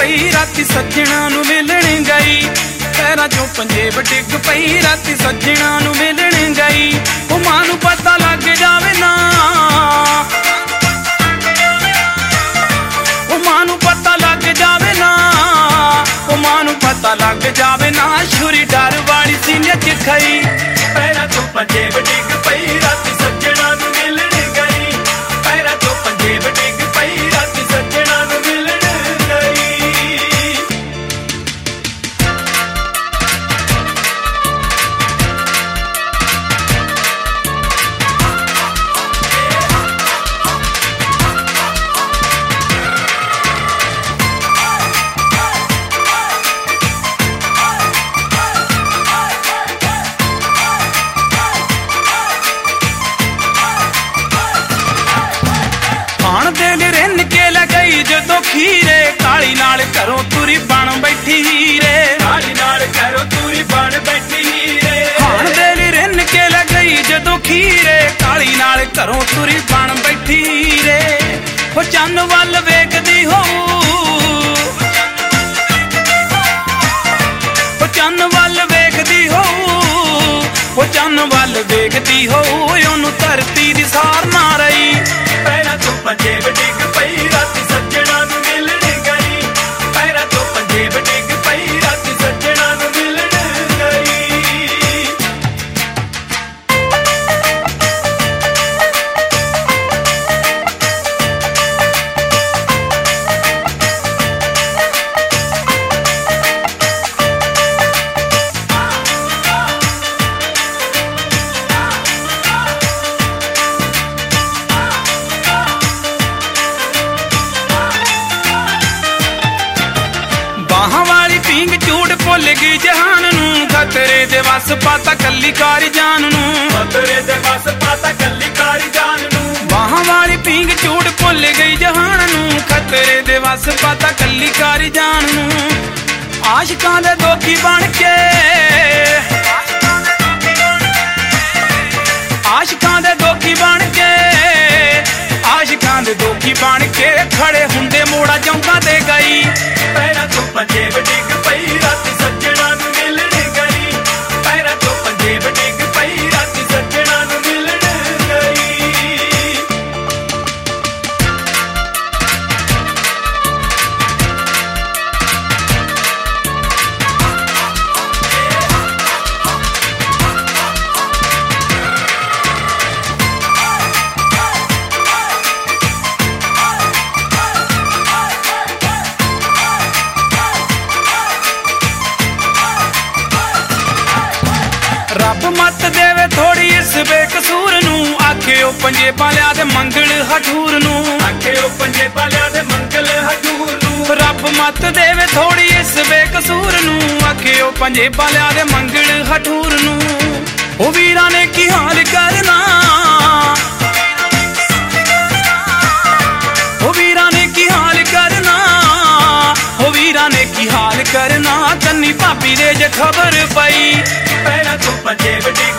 पई राती सज्जणा नूं मिलण गई। पैरां चों पंजेब डिग पई राती सज्जणा नूं मिलण गई। ओ मां नूं पता लग जावे ना, ओ मां नूं पता लग जावे ना, ओ मां नूं पता लग जावे ना, छुरी डर वाली सीने च खई। पैरां चों पंजेब डिग पई राती सज्जणा नूं मिलण गई। पैरां चों पंजेब डिग पई राती सज्जणा नूं मिलण गई। जदों खीरे काली नाल घरों तुरी बण बैठी हीरे। काली नाल घरों तुरी बण बैठी हीरे। खाण दे लई रिन के लगई जदों खीरे काली नाल घरों तुरी बण बैठी हीरे। हो चंन वल वेखदी होऊ, हो चंन वल वेखदी होऊ, हो चंन वल वेखदी होऊ, ओनू धरती दी सार ना रही। पैरां चों पंजेब डिग पई राती सज्जणा नूं मिलण गई। पैरां चों पंजेब डिग पई राती सज्जणा नूं मिलण गई। भुल गई जहान नूं खतरे दे वस पाता कल्ली कारी जान नूं। खतरे दे वस पाता कल्ली कारी जान नूं। बाहां वाली पींग चूड़ भुल गई जहान नूं खतरे दे वस पाता कल्ली कारी जान नूं। आशिकां दे दोखी बन के, आशिकां दे दोखी बन के, आशिकां दे दोखी बन के खड़े हुंदे मोड़ा चौंका दे गई। पैरां चों पंजेब डिग पई राती सज्जणा नूं मिलण गई। पैरां चों पंजेब डिग पई राती सज्जणा नूं मिलण गई। रब मत देवे थोड़ी इस बेकसूर नूं, आखे ओ पंजेबां लिया दे मंगल हठूर नूं। आखे ओ पंजेबां लिया दे मंगल हठूर नूं। रब मत देवे थोड़ी इस बेकसूर नूं, आखे ओ पंजेबां लिया दे मंगल हठूर नूं। ओ वीरां ने की हाल करना, ओ वीरां ने की हाल करना, ओ वीरां ने की हाल करना, कन्नी भाभी दे जे खबर पई। पैरां चों पंजेब डिग